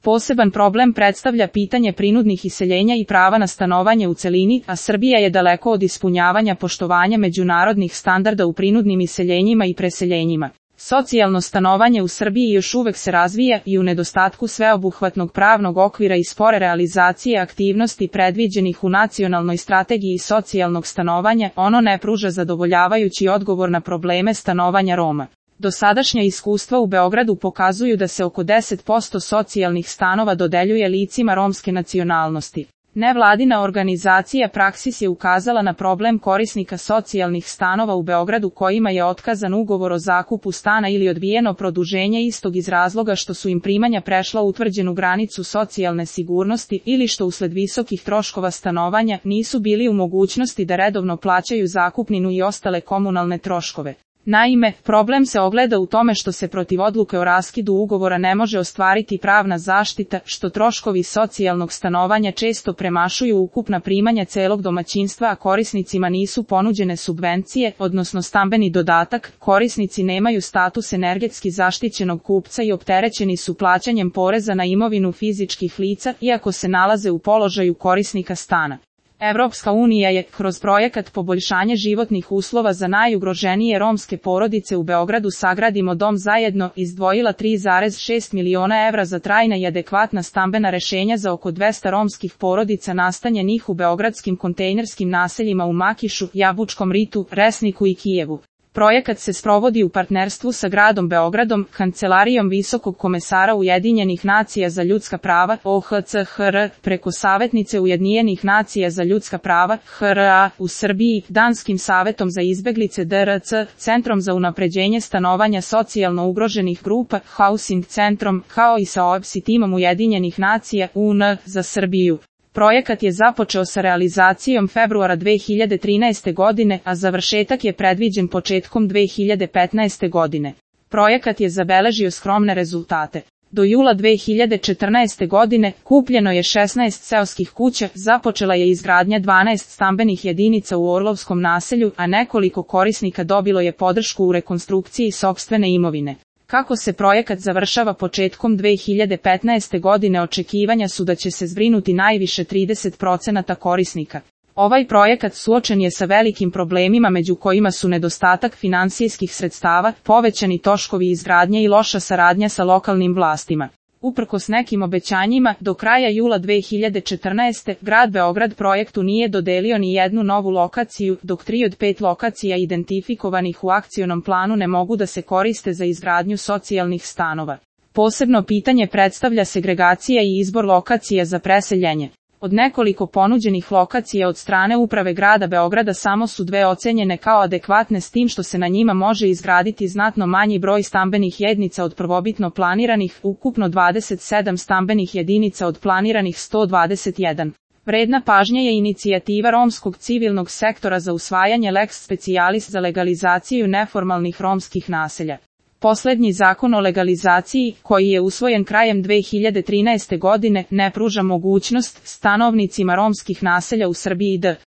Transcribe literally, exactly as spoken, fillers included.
Poseban problem predstavlja pitanje prinudnih iseljenja i prava na stanovanje u celini, a Srbija je daleko od ispunjavanja poštovanja međunarodnih standarda u prinudnim iseljenjima i preseljenjima. Socijalno stanovanje u Srbiji još uvek se razvija i u nedostatku sveobuhvatnog pravnog okvira i spore realizacije aktivnosti predviđenih u nacionalnoj strategiji socijalnog stanovanja, ono ne pruža zadovoljavajući odgovor na probleme stanovanja Roma. Dosadašnja iskustva u Beogradu pokazuju da se oko deset posto socijalnih stanova dodeljuje licima romske nacionalnosti. Nevladina organizacija Praksis je ukazala na problem korisnika socijalnih stanova u Beogradu kojima je otkazan ugovor o zakupu stana ili odbijeno produženje istog iz razloga što su im primanja prešla utvrđenu granicu socijalne sigurnosti ili što usled visokih troškova stanovanja nisu bili u mogućnosti da redovno plaćaju zakupninu i ostale komunalne troškove. Naime, problem se ogleda u tome što se protiv odluke o raskidu ugovora ne može ostvariti pravna zaštita, što troškovi socijalnog stanovanja često premašuju ukupna primanja celog domaćinstva, a korisnicima nisu ponuđene subvencije, odnosno stambeni dodatak, korisnici nemaju status energetski zaštićenog kupca i opterećeni su plaćanjem poreza na imovinu fizičkih lica, iako se nalaze u položaju korisnika stana. Evropska unija je, kroz projekat poboljšanje životnih uslova za najugroženije romske porodice u Beogradu Sagradimo dom zajedno, izdvojila tri zarez šest miliona evra za trajna i adekvatna stambena rešenja za oko dvesta romskih porodica nastanjenih u beogradskim kontejnerskim naseljima u Makišu, Jabučkom ritu, Resniku i Kijevu. Projekat se sprovodi u partnerstvu sa gradom Beogradom, Kancelarijom Visokog komesara Ujedinjenih nacija za ljudska prava O H C H R, preko Savetnice Ujedinjenih nacija za ljudska prava H R A u Srbiji, Danskim savetom za izbeglice D R C, Centrom za unapređenje stanovanja socijalno ugroženih grupa Housing centrom, kao i sa O E B S I timom Ujedinjenih nacija U N za Srbiju. Projekat je započeo sa realizacijom februara dve hiljade trinaeste godine, a završetak je predviđen početkom dve hiljade petnaeste godine. Projekat je zabeležio skromne rezultate. Do jula dve hiljade četrnaeste godine kupljeno je šesnaest seoskih kuća, započela je izgradnja dvanaest stambenih jedinica u Orlovskom naselju, a nekoliko korisnika dobilo je podršku u rekonstrukciji sopstvene imovine. Kako se projekat završava početkom dve hiljade petnaeste godine, očekivanja su da će se zbrinuti najviše trideset procenata korisnika. Ovaj projekat suočen je sa velikim problemima, među kojima su nedostatak finansijskih sredstava, povećani troškovi izgradnje i loša saradnja sa lokalnim vlastima. Uprkos nekim obećanjima, do kraja jula dve hiljade četrnaeste. grad Beograd projektu nije dodelio ni jednu novu lokaciju, dok tri od pet lokacija identifikovanih u akcionom planu ne mogu da se koriste za izgradnju socijalnih stanova. Posebno pitanje predstavlja segregacija i izbor lokacija za preseljenje. Od nekoliko ponuđenih lokacija od strane uprave grada Beograda samo su dve ocenjene kao adekvatne, s tim što se na njima može izgraditi znatno manji broj stambenih jedinica od prvobitno planiranih, ukupno dvadeset sedam stambenih jedinica od planiranih sto dvadeset jedan. Vredna pažnje je inicijativa romskog civilnog sektora za usvajanje lex specialis za legalizaciju neformalnih romskih naselja. Poslednji zakon o legalizaciji, koji je usvojen krajem dve hiljade trinaeste godine, ne pruža mogućnost stanovnicima romskih naselja u Srbiji da